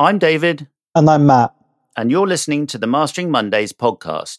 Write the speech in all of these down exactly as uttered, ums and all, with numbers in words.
I'm David. And I'm Matt. And you're listening to the Mastering Mondays podcast.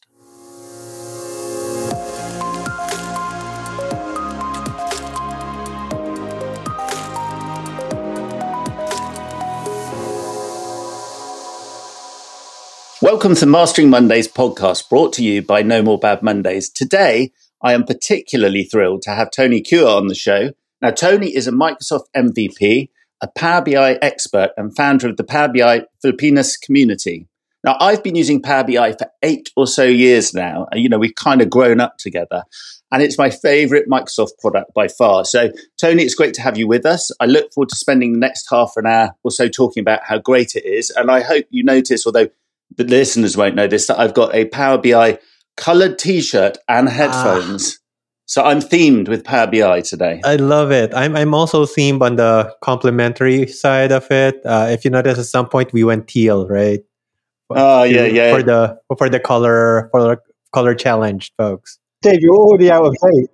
Welcome to Mastering Mondays podcast, brought to you by No More Bad Mondays. Today, I am particularly thrilled to have Tony Cua on the show. Now, Tony is a Microsoft M V P, a Power B I expert and founder of the Power B I Filipinas community. Now, I've been using Power B I for eight or so years now. You know, we've kind of grown up together. And it's my favorite Microsoft product by far. So, Tony, it's great to have you with us. I look forward to spending the next half an hour or so talking about how great it is. And I hope you notice, although the listeners won't know this, that I've got a Power B I coloured T-shirt and headphones. Ah. So I'm themed with Power B I today. I love it. I'm I'm also themed on the complementary side of it. Uh, if you notice, at some point we went teal, right? Oh yeah, yeah. For the for the color for the color challenge, folks. Dave, you're already out of date.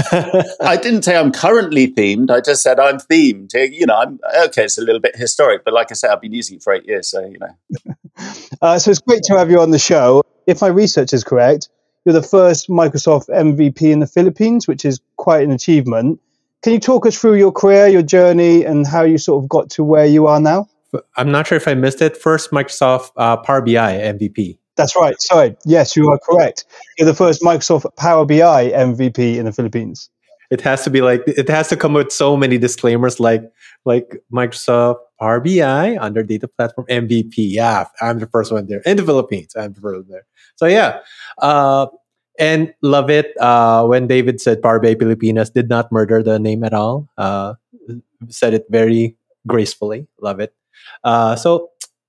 I didn't say I'm currently themed. I just said I'm themed. You know, I'm okay. It's a little bit historic, but like I said, I've been using it for eight years, so you know. uh, so it's great to have you on the show. If my research is correct, you're the first Microsoft M V P in the Philippines, which is quite an achievement. Can you talk us through your career, your journey, and how you sort of got to where you are now? I'm not sure if I missed it. First Microsoft uh, Power B I M V P. That's right. Sorry. Yes, you are correct. You're the first Microsoft Power B I M V P in the Philippines. It has to be like, it has to come with so many disclaimers like like Microsoft Power B I under data platform M V P. Yeah, I'm the first one there. In the Philippines, I'm the first one there. So yeah, uh, and love it. Uh, when David said Power B I Filipinas, did not murder the name at all. Uh, said it very gracefully. Love it. Uh, so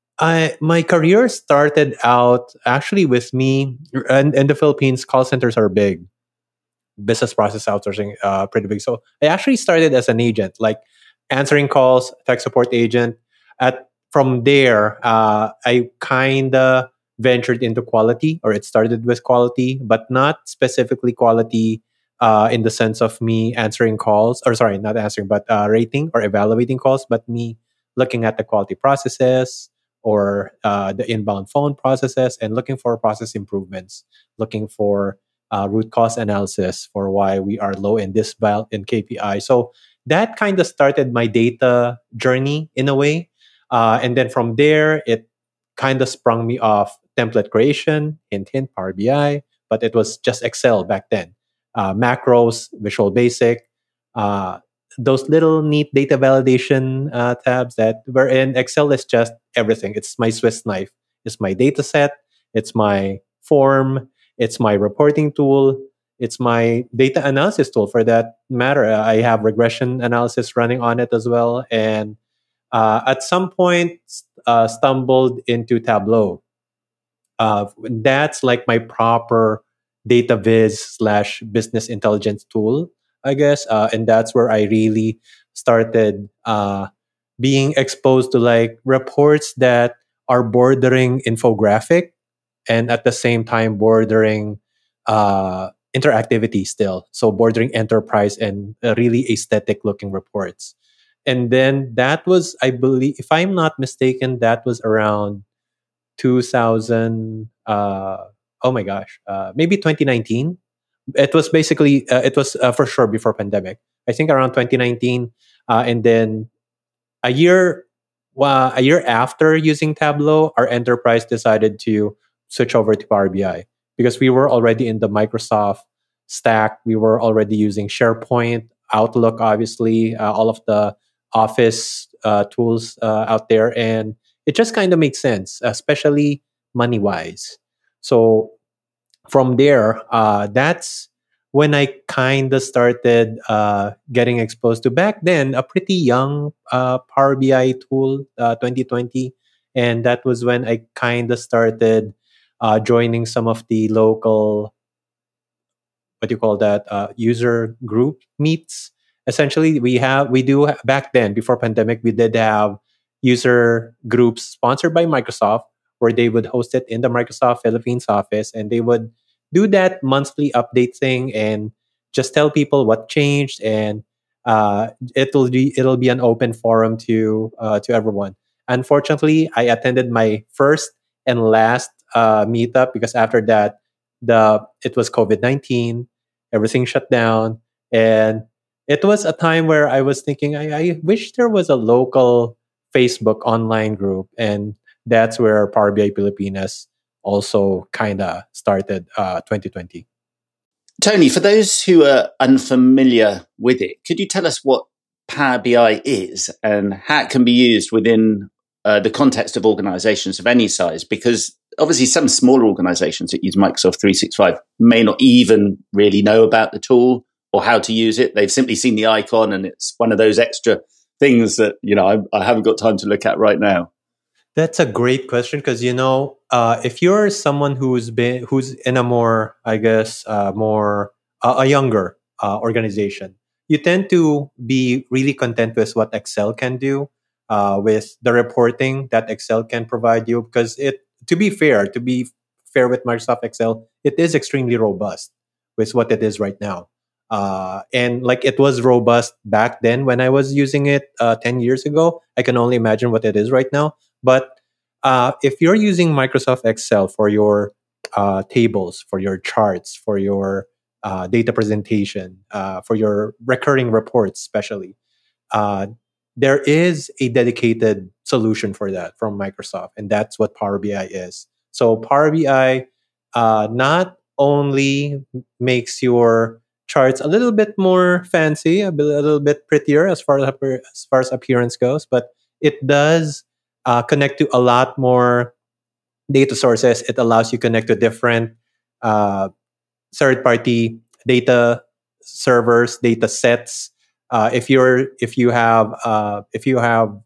I my career started out actually with me, and in the Philippines, call centers are big. Business process outsourcing, uh, pretty big. So I actually started as an agent, like answering calls, tech support agent. At from there, uh, I kind of ventured into quality, or it started with quality, but not specifically quality uh, in the sense of me answering calls, or sorry, not answering, but uh, rating or evaluating calls, but me looking at the quality processes or uh, the inbound phone processes and looking for process improvements, looking for uh, root cause analysis for why we are low in this val in K P I. So that kind of started my data journey in a way. Uh, and then from there, it kind of sprung me off template creation, hint, hint, Power B I, but it was just Excel back then. Uh, macros, Visual Basic, uh, those little neat data validation uh, tabs that were in Excel is just everything. It's my Swiss knife. It's my data set. It's my form. It's my reporting tool. It's my data analysis tool for that matter. I have regression analysis running on it as well. And uh, at some point, uh, stumbled into Tableau. Uh, that's like my proper data viz slash business intelligence tool, I guess. Uh, and that's where I really started uh, being exposed to like reports that are bordering infographic and at the same time bordering uh, interactivity still. So bordering enterprise and uh, really aesthetic looking reports. And then that was, I believe, if I'm not mistaken, that was around two thousand, uh, oh my gosh, uh, maybe twenty nineteen. It was basically, uh, it was uh, for sure before pandemic. I think around twenty nineteen. Uh, and then a year, uh, a year after using Tableau, our enterprise decided to switch over to Power B I because we were already in the Microsoft stack. We were already using SharePoint, Outlook, obviously, uh, all of the Office uh, tools uh, out there. And it just kind of makes sense, especially money-wise. So from there, uh, that's when I kind of started uh, getting exposed to, back then, a pretty young uh, Power B I tool, uh, twenty twenty. And that was when I kind of started uh, joining some of the local, what do you call that, uh, user group meets. Essentially, we have, we do, ha- back then, before pandemic, we did have user groups sponsored by Microsoft where they would host it in the Microsoft Philippines office and they would do that monthly update thing and just tell people what changed, and uh, it'll be it'll be an open forum to uh, to everyone. Unfortunately, I attended my first and last uh, meetup because after that, the it was COVID nineteen, everything shut down, and it was a time where I was thinking, I, I wish there was a local Facebook online group, and that's where Power B I Pilipinas also kind of started uh, twenty twenty. Tony, for those who are unfamiliar with it, could you tell us what Power B I is and how it can be used within uh, the context of organizations of any size? Because obviously some smaller organizations that use Microsoft three sixty-five may not even really know about the tool or how to use it. They've simply seen the icon and it's one of those extra things that, you know, I, I haven't got time to look at right now. That's a great question because you know, uh, if you're someone who's been who's in a more, I guess, uh, more uh, a younger uh, organization, you tend to be really content with what Excel can do, uh, with the reporting that Excel can provide you. Because it, to be fair, to be fair with Microsoft Excel, it is extremely robust with what it is right now. Uh, and like it was robust back then when I was using it uh, ten years ago. I can only imagine what it is right now. But uh, if you're using Microsoft Excel for your uh, tables, for your charts, for your uh, data presentation, uh, for your recurring reports, especially, uh, there is a dedicated solution for that from Microsoft, and that's what Power B I is. So Power B I uh, not only makes your charts a little bit more fancy, a, bit, a little bit prettier as far as, as far as appearance goes, but it does uh, connect to a lot more data sources. It allows you connect to different uh, third-party data servers, data sets. Uh, if you're if you have uh, if you have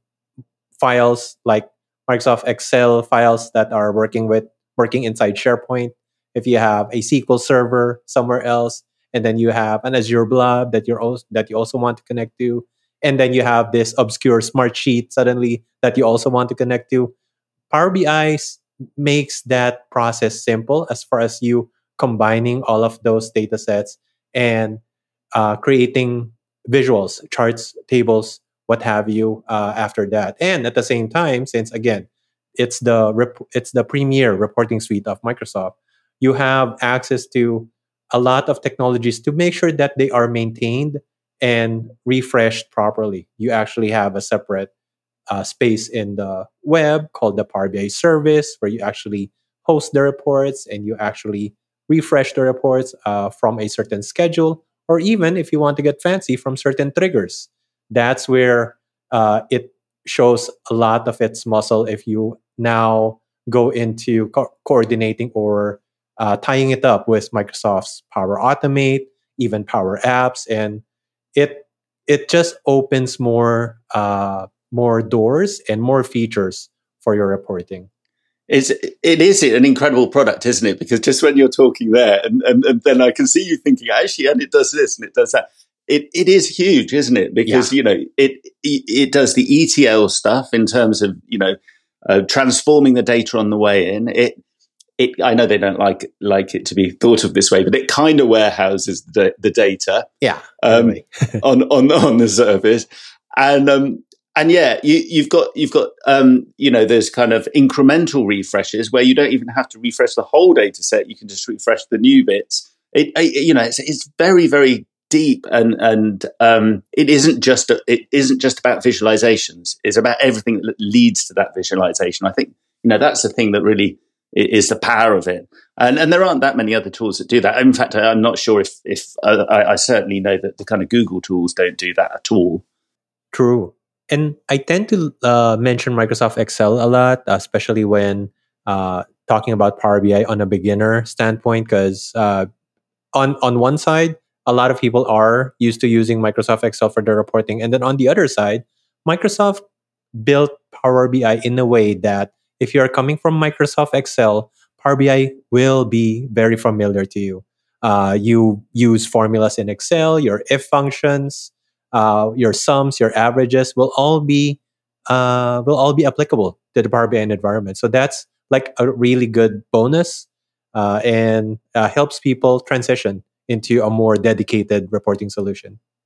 files like Microsoft Excel files that are working with working inside SharePoint, if you have a S Q L server somewhere else, and then you have an Azure Blob that you're also that you also want to connect to, and then you have this obscure smart sheet suddenly that you also want to connect to, Power B I makes that process simple as far as you combining all of those data sets and uh, creating visuals, charts, tables, what have you uh, after that. And at the same time, since again, it's the rep- it's the premier reporting suite of Microsoft, you have access to a lot of technologies to make sure that they are maintained and refreshed properly. You actually have a separate uh, space in the web called the Power B I service, where you actually host the reports and you actually refresh the reports uh, from a certain schedule, or even if you want to get fancy from certain triggers. That's where uh, it shows a lot of its muscle if you now go into co- coordinating or uh, tying it up with Microsoft's Power Automate, even Power Apps, and it it just opens more uh, more doors and more features for your reporting. It's, it is an incredible product, isn't it? Because just when you're talking there, and, and, and then I can see you thinking, actually, and it does this and it does that. It it is huge, isn't it? Because, yeah. you know, it, it it does the E T L stuff in terms of, you know, uh, transforming the data on the way in. It it I know they don't like like it to be thought of this way, but it kind of warehouses the, the data. Yeah, um, on on on the service, and um, and yeah, you, you've got you've got um, you know, there's kind of incremental refreshes where you don't even have to refresh the whole data set. You can just refresh the new bits. It, it you know, it's it's very very deep, and and um, it isn't just a, it isn't just about visualizations. It's about everything that leads to that visualization. I think, you know, that's the thing that really is the power of it. And and there aren't that many other tools that do that. In fact, I'm not sure if if uh, I, I certainly know that the kind of Google tools don't do that at all. True. And I tend to uh, mention Microsoft Excel a lot, especially when uh, talking about Power B I on a beginner standpoint, because uh, on on one side, a lot of people are used to using Microsoft Excel for their reporting, and then on the other side, Microsoft built Power B I in a way that if you're coming from Microsoft Excel, Power B I will be very familiar to you. Uh, you use formulas in Excel, your if functions, uh, your sums, your averages will all be uh, will all be applicable to the Power B I environment. So that's like a really good bonus, uh, and uh, helps people transition into a more dedicated reporting solution.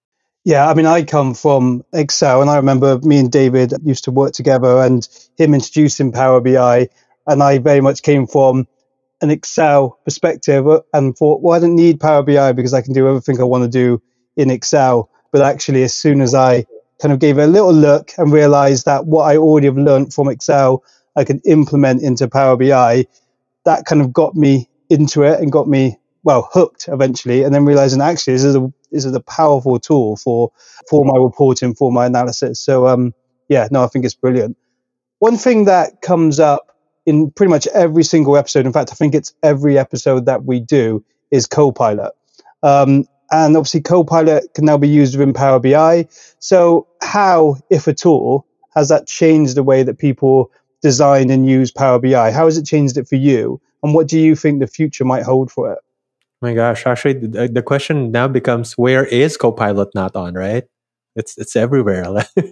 Yeah, I mean, I come from Excel, and I remember me and David used to work together, and him introducing Power B I, and I very much came from an Excel perspective and thought, well, I don't need Power B I because I can do everything I want to do in Excel. But actually, as soon as I kind of gave it a little look and realized that what I already have learned from Excel, I could implement into Power B I, that kind of got me into it and got me, well, hooked eventually. And then realizing actually this is a this is a powerful tool for for my reporting, for my analysis. So um, yeah, no, I think it's brilliant. One thing that comes up in pretty much every single episode, in fact, I think it's every episode that we do, is Copilot. Um, and obviously, Copilot can now be used within Power B I. So how, if at all, has that changed the way that people design and use Power B I? How has it changed it for you? And what do you think the future might hold for it? My gosh, actually, the, the question now becomes, where is Copilot not on, right? It's it's everywhere.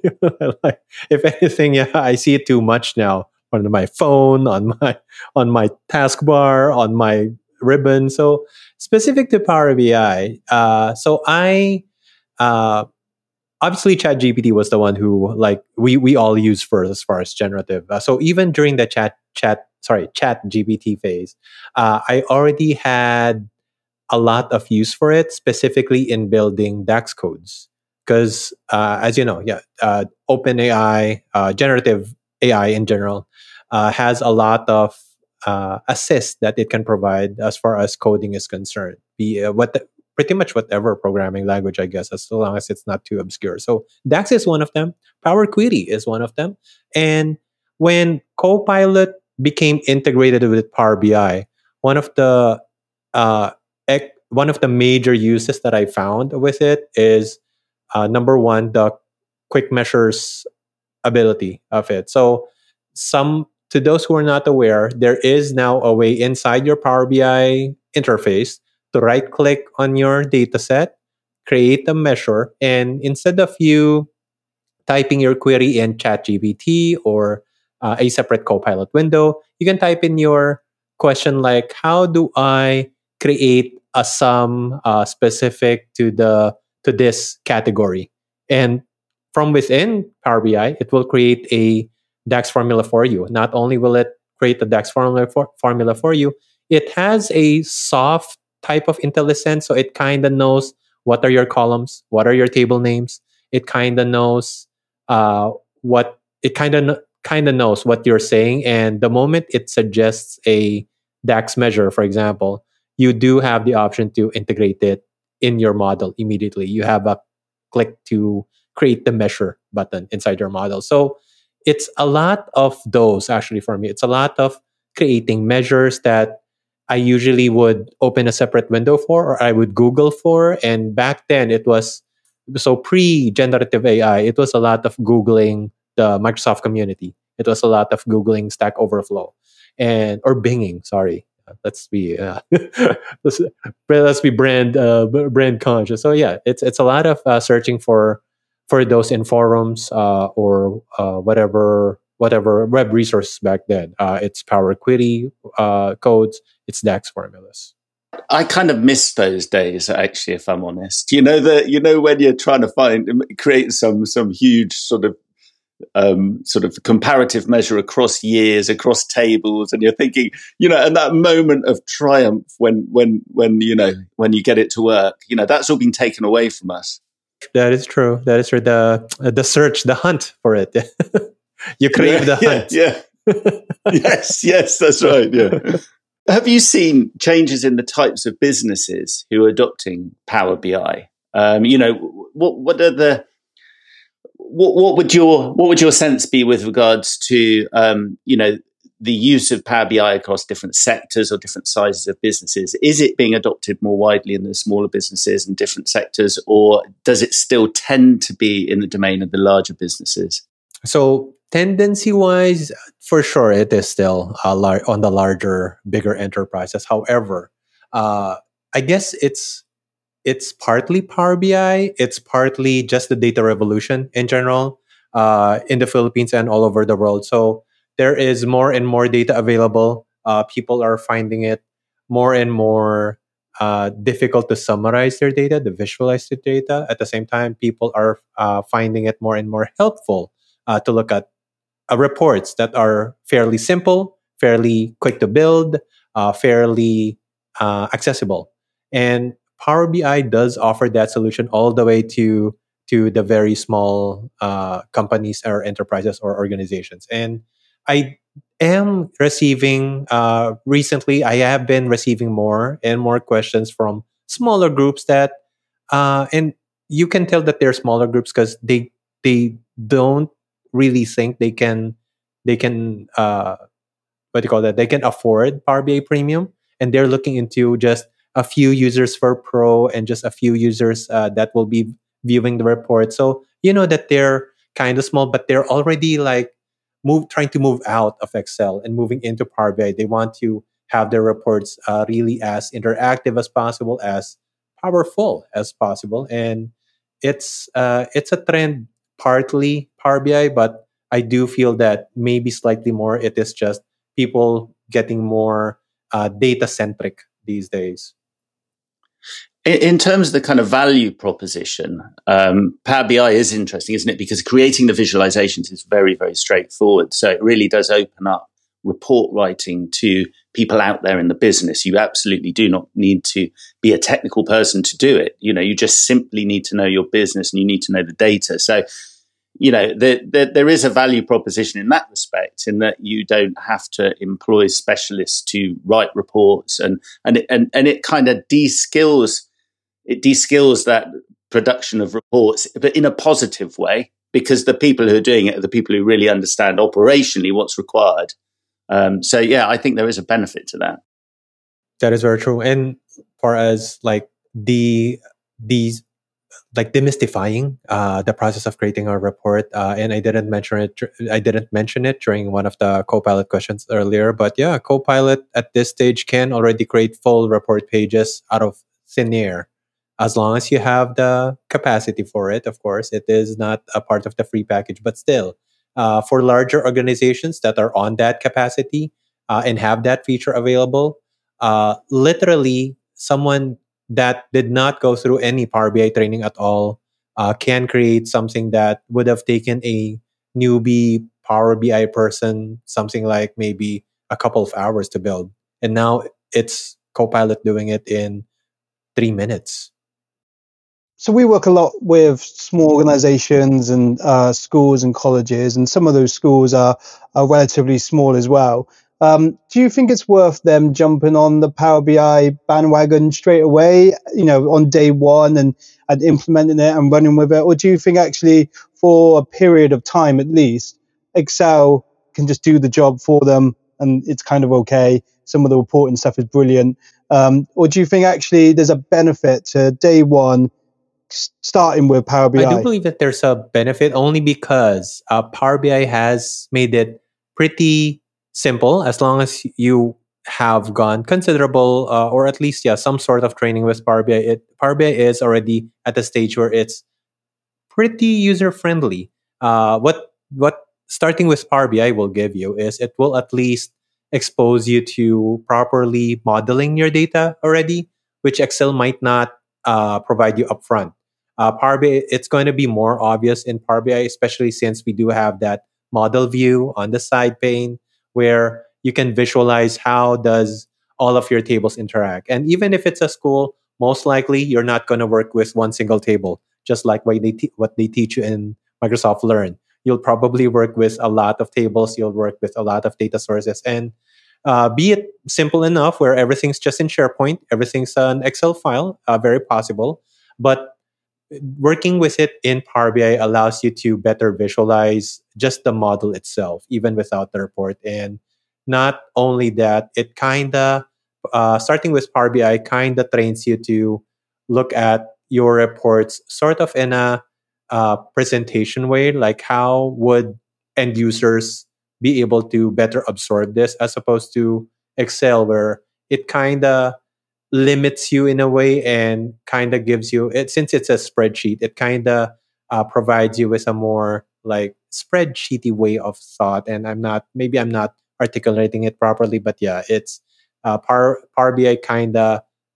Like, if anything, yeah, I see it too much now on my phone, on my on my taskbar, on my ribbon. So specific to Power B I, uh, so I uh, obviously ChatGPT was the one who like we we all use first as far as generative. Uh, so even during the chat chat sorry ChatGPT phase, uh, I already had a lot of use for it, specifically in building DAX codes. Because, uh, as you know, yeah, uh, OpenAI, uh, generative A I in general, uh, has a lot of uh, assist that it can provide as far as coding is concerned. Be uh, what the, pretty much whatever programming language, I guess, as long as it's not too obscure. So DAX is one of them. Power Query is one of them. And when Copilot became integrated with Power B I, one of the uh, ec- one of the major uses that I found with it is uh, number one, the quick measures ability of it. So, some to those who are not aware, there is now a way inside your Power B I interface to right click on your data set, create a measure, and instead of you typing your query in ChatGPT or uh, a separate Copilot window, you can type in your question like, "How do I create a sum uh, specific to the to this category?" And from within Power B I, it will create a DAX formula for you. Not only will it create the DAX formula for, formula for you, it has a soft type of IntelliSense, so it kind of knows what are your columns, what are your table names. It kind of knows uh, what it kind of kind of knows what you're saying, and the moment it suggests a DAX measure, for example, you do have the option to integrate it in your model immediately. You have a click to create the measure button inside your model. So it's a lot of those actually for me. It's a lot of creating measures that I usually would open a separate window for or I would Google for. And back then it was so pre generative A I, it was a lot of Googling the Microsoft community. It was a lot of Googling Stack Overflow and or Binging, sorry. Let's be uh, let's, let's be brand uh, brand conscious. So yeah, it's it's a lot of uh, searching for for those in forums uh, or uh, whatever whatever web resources back then. Uh, it's Power Query uh, codes, it's DAX formulas. I kind of miss those days, actually, if I'm honest. You know that you know when you're trying to find create some some huge sort of um, sort of comparative measure across years, across tables, and you're thinking, you know, and that moment of triumph when when when you know when you get it to work, you know, that's all been taken away from us. That is true. That is true. The the search, the hunt for it. You crave yeah, the hunt. Yeah. yeah. yes. Yes. That's right. Yeah. Have you seen changes in the types of businesses who are adopting Power B I? Um, you know, what what are the what, what would your what would your sense be with regards to um, you know the use of Power B I across different sectors or different sizes of businesses? Is it being adopted more widely in the smaller businesses and different sectors, or does it still tend to be in the domain of the larger businesses? So tendency wise, for sure, it is still uh, lar- on the larger, bigger enterprises. However, uh, I guess it's it's partly Power B I. It's partly just the data revolution in general uh, in the Philippines and all over the world. So there is more and more data available. Uh, people are finding it more and more uh, difficult to summarize their data, to visualize the data. At the same time, people are uh, finding it more and more helpful uh, to look at uh, reports that are fairly simple, fairly quick to build, uh, fairly uh, accessible. And Power B I does offer that solution all the way to to the very small uh, companies or enterprises or organizations. And I am receiving uh, recently. I have been receiving more and more questions from smaller groups that, uh, and you can tell that they're smaller groups because they they don't really think they can they can uh what do you call that they can afford Power B I Premium, and they're looking into just a few users for Pro and just a few users uh, that will be viewing the report. So you know that they're kind of small, but they're already like move trying to move out of Excel and moving into Power B I. They want to have their reports uh, really as interactive as possible, as powerful as possible, and it's uh, it's a trend, partly Power B I, but I do feel that maybe slightly more it is just people getting more uh, data centric these days. In, in terms of the kind of value proposition, um, Power B I is interesting, isn't it? Because creating the visualizations is very, very straightforward. So it really does open up report writing to people out there in the business. You absolutely do not need to be a technical person to do it. You know, you just simply need to know your business and you need to know the data. So, you know, the, the, there is a value proposition in that respect, in that you don't have to employ specialists to write reports, and and it, and, and it kind of de-skills it de-skills that production of reports, but in a positive way, because the people who are doing it are the people who really understand operationally what's required. Um, so yeah, I think there is a benefit to that. That is very true. And for us, like the these like demystifying uh, the process of creating a report, uh, and I didn't mention it. I didn't mention it during one of the Copilot questions earlier. But yeah, Copilot at this stage can already create full report pages out of thin air, as long as you have the capacity for it. Of course, it is not a part of the free package, but still, uh, for larger organizations that are on that capacity uh, and have that feature available, uh, literally someone that did not go through any Power B I training at all uh, can create something that would have taken a newbie Power B I person something like maybe a couple of hours to build. And now it's Copilot doing it in three minutes. So we work a lot with small organizations and uh, schools and colleges, and some of those schools are, are relatively small as well. Um, do you think it's worth them jumping on the Power B I bandwagon straight away, you know, on day one and, and implementing it and running with it? Or do you think actually for a period of time at least, Excel can just do the job for them and it's kind of okay? Some of the reporting stuff is brilliant. Um, or do you think actually there's a benefit to day one starting with Power B I? I do believe that there's a benefit only because uh, Power B I has made it pretty simple, as long as you have gone considerable uh, or at least yeah some sort of training with Power B I. It, Power B I is already at a stage where it's pretty user friendly. Uh, what what starting with Power B I will give you is it will at least expose you to properly modeling your data already, which Excel might not uh, provide you upfront. Uh, Power B I, it's going to be more obvious in Power B I, especially since we do have that model view on the side pane where you can visualize how does all of your tables interact. And even if it's a school, most likely you're not going to work with one single table, just like what they, te- what they teach you in Microsoft Learn. You'll probably work with a lot of tables, you'll work with a lot of data sources, and uh, be it simple enough where everything's just in SharePoint, everything's an Excel file, uh, very possible. But working with it in Power B I allows you to better visualize just the model itself, even without the report. And not only that, it kind of, uh, starting with Power B I, kind of trains you to look at your reports sort of in a uh, presentation way, like how would end users be able to better absorb this, as opposed to Excel, where it kind of limits you in a way and kind of gives you it, since it's a spreadsheet, it kind of uh, provides you with a more like spreadsheety way of thought. And i'm not maybe i'm not articulating it properly, but yeah, it's uh, power, power B I kind of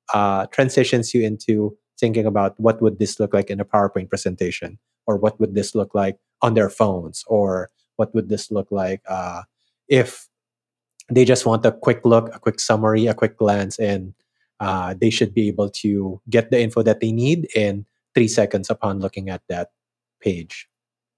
uh, transitions you into thinking about what would this look like in a PowerPoint presentation, or what would this look like on their phones, or what would this look like uh, if they just want a quick look, a quick summary, a quick glance, and uh, they should be able to get the info that they need in three seconds upon looking at that page.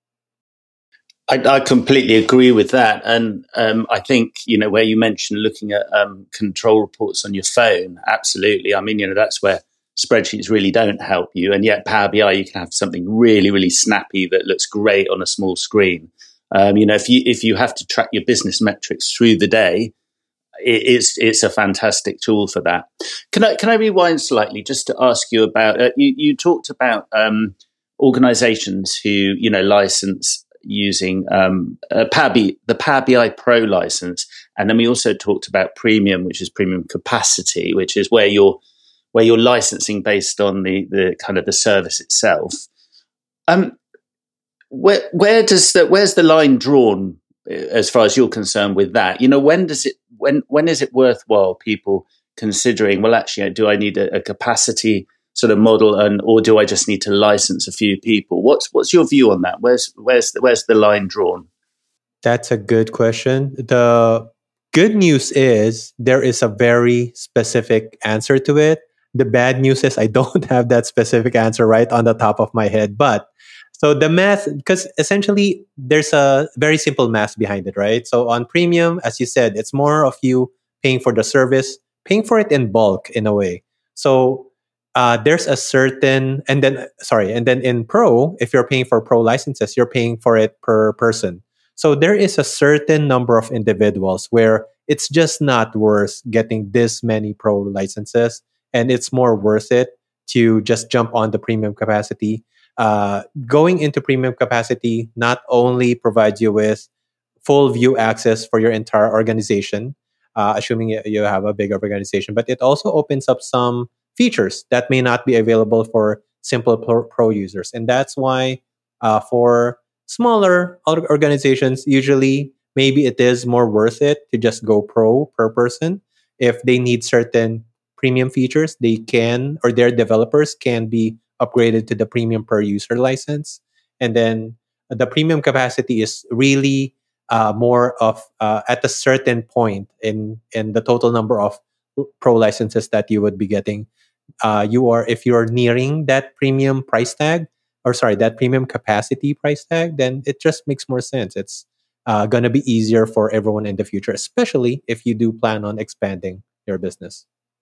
I, I completely agree with that. And um, I think, you know, where you mentioned looking at um, control reports on your phone, absolutely. I mean, you know, that's where spreadsheets really don't help you. And yet Power B I, you can have something really, really snappy that looks great on a small screen. Um, you know, if you if you have to track your business metrics through the day, it, it's it's a fantastic tool for that. Can I can I rewind slightly just to ask you about, uh, you, you talked about um, organizations who, you know, license using um, uh, Power B I, the Power B I Pro license, and then we also talked about Premium, which is Premium Capacity, which is where you're where you're licensing based on the the kind of the service itself. Um, where where does that where's the line drawn as far as you're concerned with that? You know, when does it when when is it worthwhile people considering? Well, actually, do I need a, a capacity sort of model, and or do I just need to license a few people? What's what's your view on that? Where's where's the, where's the line drawn? That's a good question. The good news is there is a very specific answer to it. The bad news is I don't have that specific answer right on the top of my head. But so the math, because essentially there's a very simple math behind it, right? So on Premium, as you said, it's more of you paying for the service, paying for it in bulk in a way. So Uh, there's a certain, and then, sorry, and then in Pro, if you're paying for Pro licenses, you're paying for it per person. So there is a certain number of individuals where it's just not worth getting this many Pro licenses, and it's more worth it to just jump on the Premium Capacity. Uh, going into Premium Capacity not only provides you with full view access for your entire organization, uh, assuming you have a bigger organization, but it also opens up some features that may not be available for simple pro, pro users. And that's why uh, for smaller organizations, usually maybe it is more worth it to just go pro per person. If they need certain premium features, they can, or their developers can be upgraded to the premium per user license. And then the Premium Capacity is really uh, more of uh, at a certain point in, in the total number of Pro licenses that you would be getting. Uh, you are if you're nearing that premium price tag, or sorry, that Premium Capacity price tag, then it just makes more sense. It's uh, going to be easier for everyone in the future, especially if you do plan on expanding your business.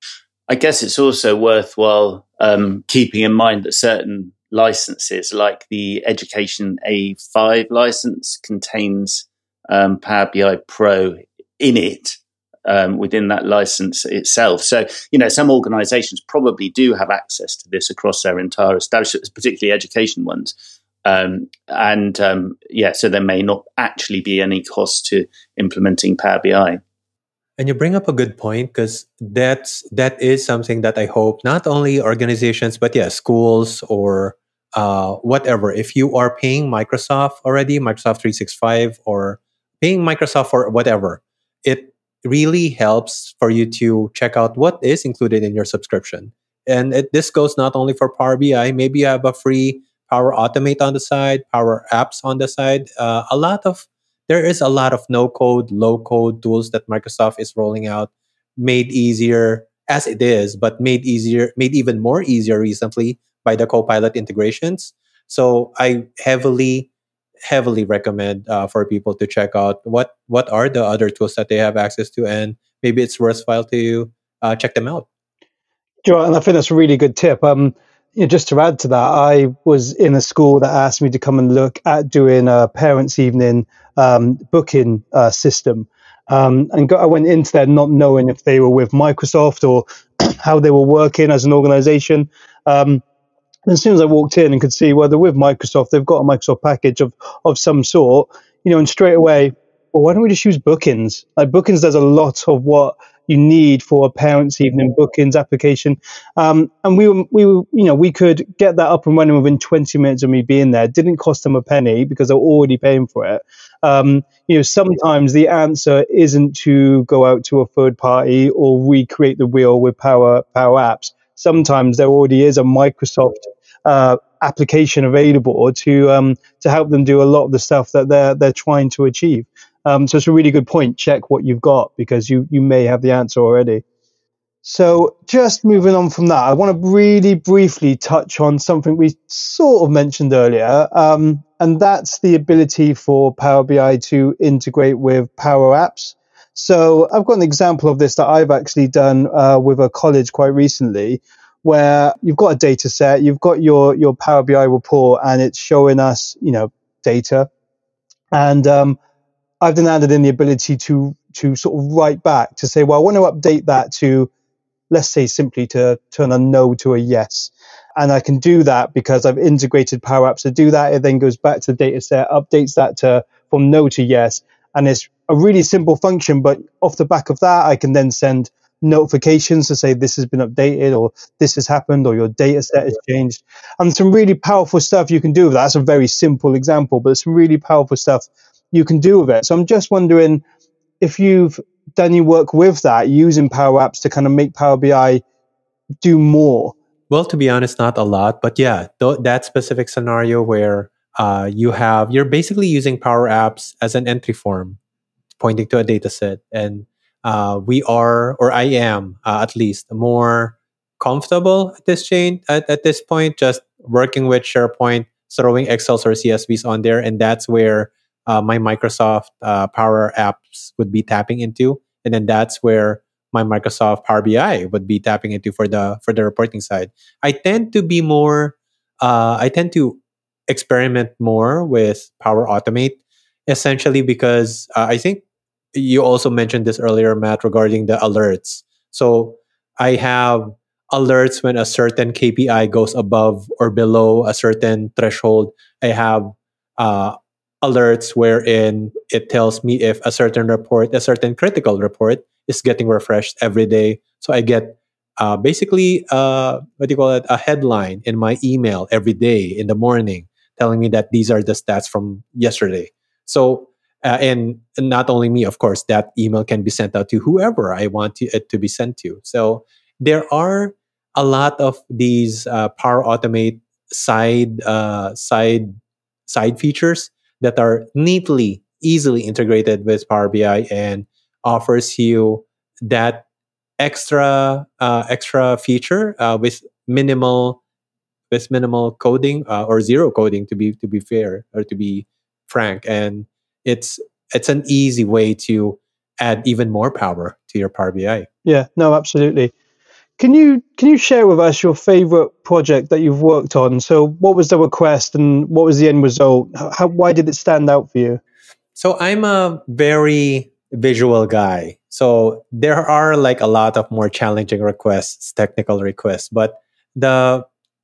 I guess it's also worthwhile um, keeping in mind that certain licenses, like the Education A five license, contains um, Power B I Pro in it. Um, within that license itself. So, you know, some organizations probably do have access to this across their entire establishment, particularly education ones. Um, and um, yeah, so there may not actually be any cost to implementing Power B I. And you bring up a good point, because that's that is something that I hope not only organizations, but yeah, schools or uh, whatever. If you are paying Microsoft already, Microsoft three sixty-five, or paying Microsoft for whatever, it really helps for you to check out what is included in your subscription. And it, this goes not only for Power B I, maybe you have a free Power Automate on the side, Power Apps on the side. Uh, a lot of, there is a lot of no code, low code tools that Microsoft is rolling out, made easier as it is, but made easier, made even more easier recently by the Copilot integrations. So I heavily heavily recommend uh, for people to check out what what are the other tools that they have access to, and maybe it's worthwhile to uh, check them out. Sure, and I think that's a really good tip. Um, you know, just to add to that, I was in a school that asked me to come and look at doing a parents' evening um, booking uh, system, um, and got, I went into there not knowing if they were with Microsoft or how they were working as an organization. Um, And as soon as I walked in and could see, well, they're with Microsoft, they've got a Microsoft package of, of some sort, you know, and straight away, well, why don't we just use Bookings? Like Bookings does a lot of what you need for a parents' evening bookings application. Um, and we were, we were, you know, we could get that up and running within twenty minutes of me being there. It didn't cost them a penny because they're already paying for it. Um, you know, sometimes the answer isn't to go out to a third party or recreate the wheel with Power Power Apps. Sometimes there already is a Microsoft uh, application available to um, to help them do a lot of the stuff that they're they're trying to achieve. Um, so it's a really good point. Check what you've got because you you may have the answer already. So just moving on from that, I want to really briefly touch on something we sort of mentioned earlier, um, and that's the ability for Power B I to integrate with Power Apps. So I've got an example of this that I've actually done uh, with a college quite recently, where you've got a data set, you've got your, your Power B I report, and it's showing us, you know, data. And um, I've then added in the ability to to sort of write back to say, well, I want to update that to, let's say, simply to turn a no to a yes. And I can do that because I've integrated Power Apps to do that. It then goes back to the data set, updates that to from no to yes. And it's a really simple function, but off the back of that, I can then send notifications to say this has been updated or this has happened or your data set has changed. And some really powerful stuff you can do with that. That's a very simple example, but some really powerful stuff you can do with it. So I'm just wondering if you've done any work with that, using Power Apps to kind of make Power B I do more. Well, to be honest, not a lot, but yeah, th- that specific scenario where uh, you have, you're basically using Power Apps as an entry form, pointing to a data set. And uh, we are, or I am uh, at least, more comfortable at this chain, at, at this point, just working with SharePoint, throwing Excels or C S Vs on there. And that's where uh, my Microsoft uh, Power Apps would be tapping into. And then that's where my Microsoft Power B I would be tapping into for the for the reporting side. I tend to be more, uh, I tend to experiment more with Power Automate, essentially because uh, I think you also mentioned this earlier, Matt, regarding the alerts. So I have alerts when a certain K P I goes above or below a certain threshold. I have uh, alerts wherein it tells me if a certain report, a certain critical report, is getting refreshed every day. So I get uh, basically uh, what do you call it, a headline in my email every day in the morning, telling me that these are the stats from yesterday. So uh, and, and not only me, of course, that email can be sent out to whoever I want to, it to be sent to. So there are a lot of these uh, Power Automate side uh, side side features that are neatly, easily integrated with Power B I and offers you that extra uh, extra feature uh, with minimal with minimal coding uh, or zero coding, to be to be fair or to be frank. And it's it's an easy way to add even more power to your Power B I. Yeah, no, absolutely. Can you can you share with us your favorite project that you've worked on? So what was the request and what was the end result? How, why did it stand out for you? So I'm a very visual guy. So there are like a lot of more challenging requests, technical requests, but the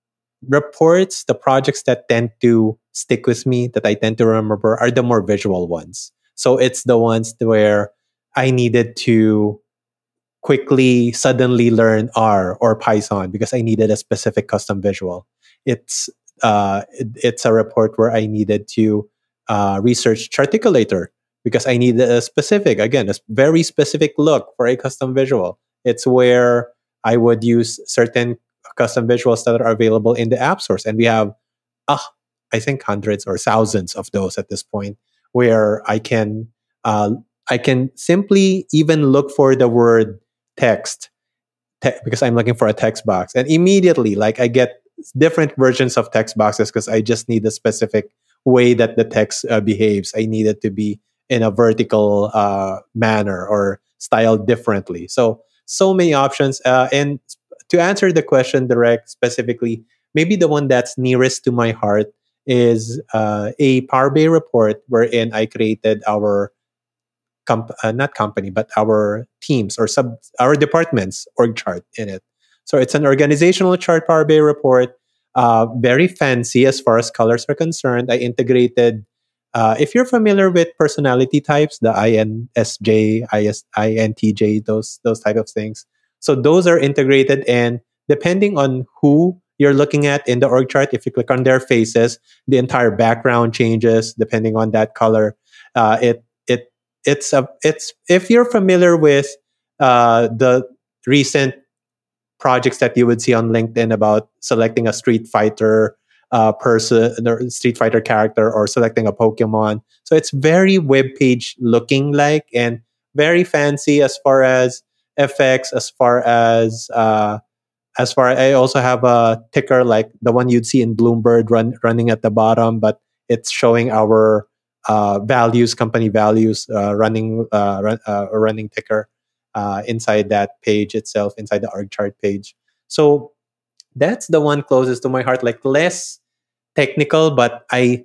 reports, the projects that tend to stick with me, that I tend to remember, are the more visual ones. So it's the ones where I needed to quickly, suddenly learn R or Python because I needed a specific custom visual. It's uh, it, it's a report where I needed to uh, research Charticulator because I needed a specific, again, a very specific look for a custom visual. It's where I would use certain custom visuals that are available in the app source. And we have, uh, I think, hundreds or thousands of those at this point, where I can uh, I can simply even look for the word text te- because I'm looking for a text box, and immediately, like, I get different versions of text boxes because I just need a specific way that the text uh, behaves. I need it to be in a vertical uh, manner or styled differently. So so many options. Uh, and to answer the question direct specifically, maybe the one that's nearest to my heart is uh, a Power B I report wherein I created our comp- uh, not company, but our teams or sub our departments org chart in it. So it's an organizational chart Power B I report, uh, very fancy as far as colors are concerned. I integrated Uh, if you're familiar with personality types, the I N S J, I S I N T J, those those type of things. So those are integrated, and depending on who you're looking at in the org chart, if you click on their faces, the entire background changes depending on that color. Uh, it it it's a it's if you're familiar with uh, the recent projects that you would see on LinkedIn about selecting a Street Fighter uh, person, or Street Fighter character, or selecting a Pokemon. So it's very web page looking like, and very fancy as far as effects, as far as uh, as far. I also have a ticker like the one you'd see in Bloomberg run, running at the bottom, but it's showing our uh, values, company values, uh, running uh, run, uh, a running ticker uh, inside that page itself, inside the org chart page. So that's the one closest to my heart, like less technical, but I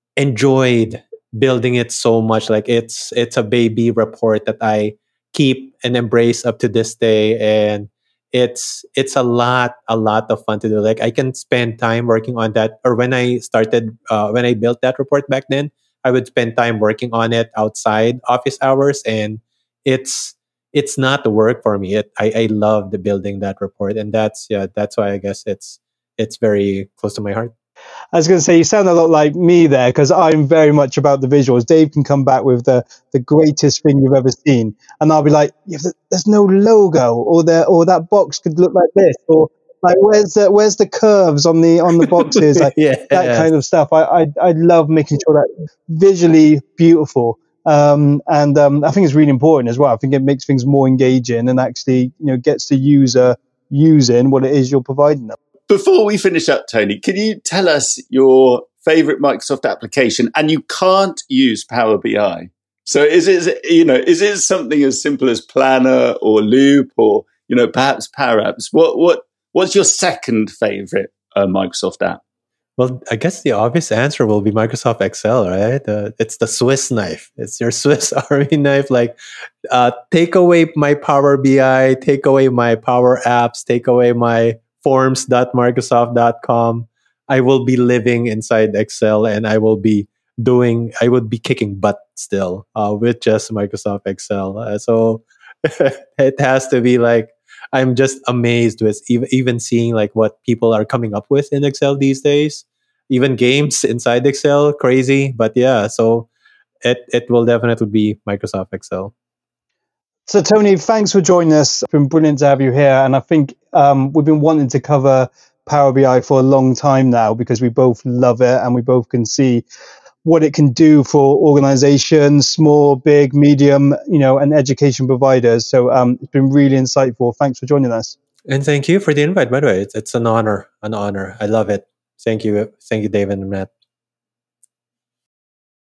enjoyed building it so much. Like it's it's a baby report that I keep and embrace up to this day, and it's it's a lot a lot of fun to do. Like I can spend time working on that, or when I started uh, when I built that report back then, I would spend time working on it outside office hours, and it's it's not the work for me. It, I I love the building that report, and that's yeah that's why I guess it's it's very close to my heart. I was going to say, you sound a lot like me there, because I'm very much about the visuals. Dave can come back with the, the greatest thing you've ever seen, and I'll be like, yeah, there's no logo, or there, or that box could look like this, or like where's the where's the curves on the on the boxes, like Yeah. that kind of stuff. I, I I love making sure that visually beautiful, um, and um, I think it's really important as well. I think it makes things more engaging and actually, you know, gets the user using what it is you're providing them. Before we finish up, Tony, can you tell us your favorite Microsoft application? And you can't use Power B I. So is it, you know, is it something as simple as Planner or Loop, or, you know, perhaps Power Apps? What, what, what's your second favorite uh, Microsoft app? Well, I guess the obvious answer will be Microsoft Excel, right? Uh, it's the Swiss knife. It's your Swiss Army knife. Like, uh, take away my Power B I, take away my Power Apps, take away my forms dot microsoft dot com. I will be living inside Excel, and I will be doing, I would be kicking butt still uh, with just Microsoft Excel. Uh, so it has to be like, I'm just amazed with even, even seeing like what people are coming up with in Excel these days. Even games inside Excel, crazy. But yeah, so it, it will definitely be Microsoft Excel. So, Tony, thanks for joining us. It's been brilliant to have you here. And I think um, we've been wanting to cover Power B I for a long time now, because we both love it and we both can see what it can do for organizations, small, big, medium, you know, and education providers. So um, it's been really insightful. Thanks for joining us. And thank you for the invite, by the way. It's, it's an honor, an honor. I love it. Thank you. Thank you, David and Matt.